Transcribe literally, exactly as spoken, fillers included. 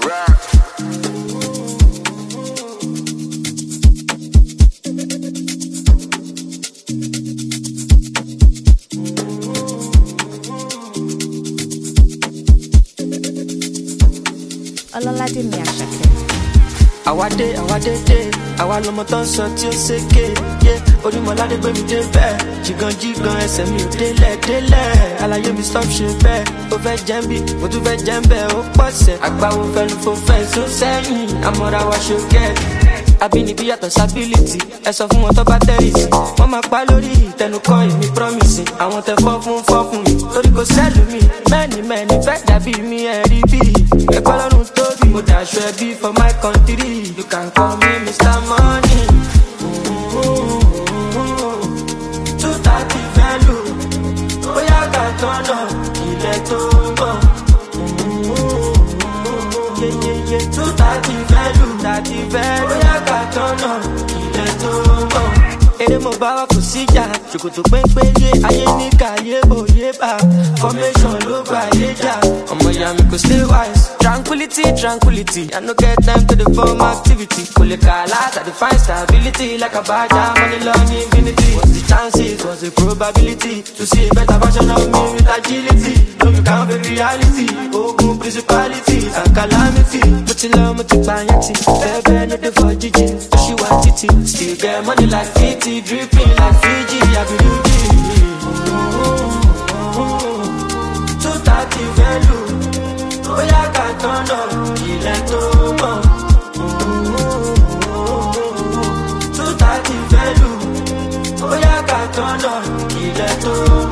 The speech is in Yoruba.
Ọlọ́ládé mi Àṣàkẹ́. Àwádé àwádé dé, àwa lọmọ tó ń sọ tí ó ṣèké. Yé Orímọládé gbé mi dé bẹ́ẹ̀. Jìgàn jìgàn ẹsẹ̀ mi ò délẹ̀ délẹ̀. Àlàyé mi stop ṣe bẹ́ẹ̀. Ó fẹ́ jẹ́ ń bí, mo tún fẹ́ jẹ́ ń bẹ́ẹ̀. Ó pọ̀sẹ̀. Àgbáwo fẹnu fo fẹ́ǹsì ó sẹ́yìn. Àmọ́ra wa ṣe gẹ́ẹ̀tì. Àbínibí yàtọ̀ sábílìtì. Ẹ sọ fún wọn tó bá tẹ́rìsì. Wọ́n máa pa lórí ìtẹnukọ́ èmi promise. Àwọn tẹ fọ́ fún fọ́ fún mi. Torí kò sẹ́lù mi. Mẹ́ni mẹ́ni fẹ́ dàbí mi ẹ̀rí bí. Ẹ̀kọ́ lọ́rùn tóbi. Mo dàṣọ ẹbí for my country. You can call me Mister Money. Two thirty fẹ́lú. Bóyá ká tọ́nà ilẹ̀ tó ń bọ̀. Yeyeye two thirty fẹ́lú. Thirty fẹ́lú. Bóyá ká tọ́nà ilẹ̀ tó ń bọ̀. Èrè mo bá wa kò síjà. Ṣòkòtò péńpé yé ayé ní kàyé òye bá. Formation ló gbà yé jà. Ọmọ ìyá mi kò stay wise. Tranquility, tranquility. I no get time to the form activity. Kole kalas, I define stability like a badger, money long infinity. What's the chances? What's the probability to see a better version of me with agility? No, you can't be reality. Ogun principalities and calamity. Put it low, put it banyanti. Baby, no the for Gigi. She want titty. Still get money like fifty, dripping like Fiji. I be Rudy. Two thirty value. Bóyá ká tọ́nà ilẹ̀ tó mọ̀. Two thirty fẹ́lú. Bóyá ká tọ́nà ilẹ̀ tó mọ̀.